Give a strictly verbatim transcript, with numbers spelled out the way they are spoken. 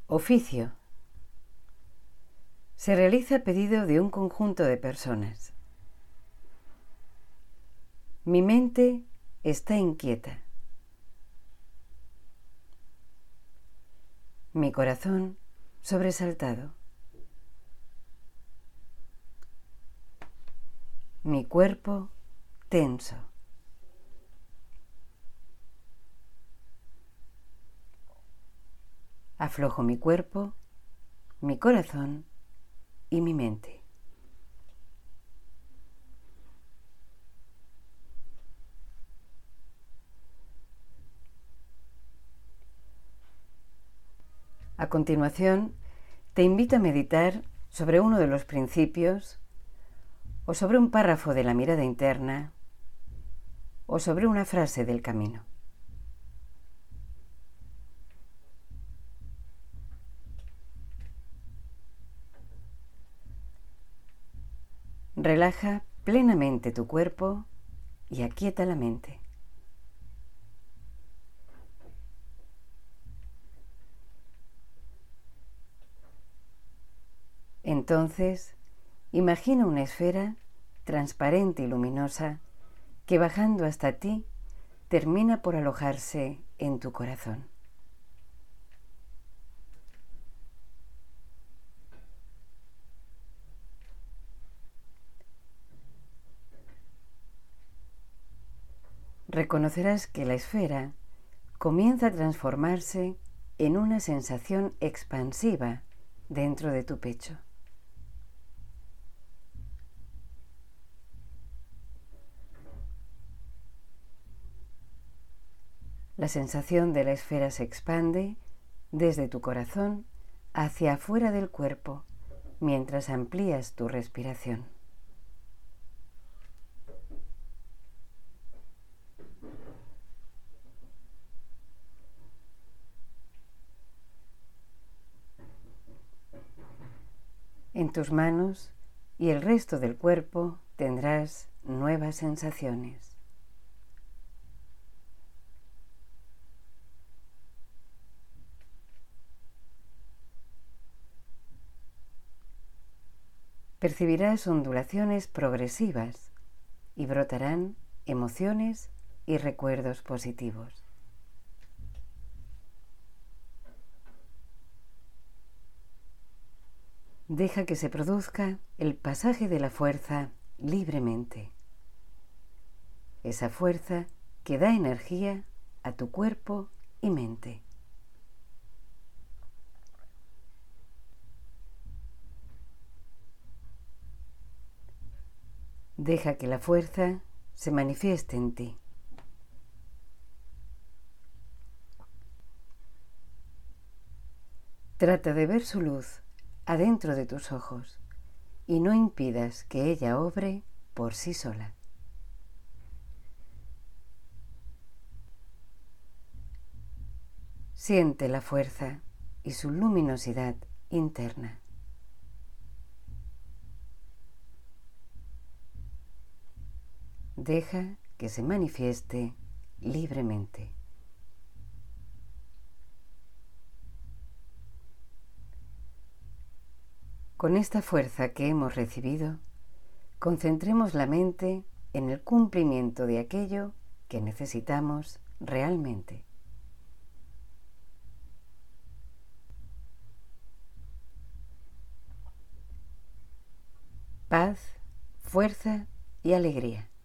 Oficio. Se realiza a pedido de un conjunto de personas. Mi mente está inquieta. Mi corazón sobresaltado. Mi cuerpo tenso. Aflojo mi cuerpo, mi corazón y mi mente. A continuación, te invito a meditar sobre uno de los principios, o sobre un párrafo de la mirada interna, o sobre una frase del camino. Relaja plenamente tu cuerpo y aquieta la mente. Entonces, imagina una esfera transparente y luminosa que, bajando hasta ti, termina por alojarse en tu corazón. Reconocerás que la esfera comienza a transformarse en una sensación expansiva dentro de tu pecho. La sensación de la esfera se expande desde tu corazón hacia afuera del cuerpo mientras amplías tu respiración. En tus manos y el resto del cuerpo tendrás nuevas sensaciones. Percibirás ondulaciones progresivas y brotarán emociones y recuerdos positivos. Deja que se produzca el pasaje de la fuerza libremente. Esa fuerza que da energía a tu cuerpo y mente. Deja que la fuerza se manifieste en ti. Trata de ver su luz adentro de tus ojos y no impidas que ella obre por sí sola. Siente la fuerza y su luminosidad interna. Deja que se manifieste libremente. Con esta fuerza que hemos recibido, concentremos la mente en el cumplimiento de aquello que necesitamos realmente. Paz, fuerza y alegría.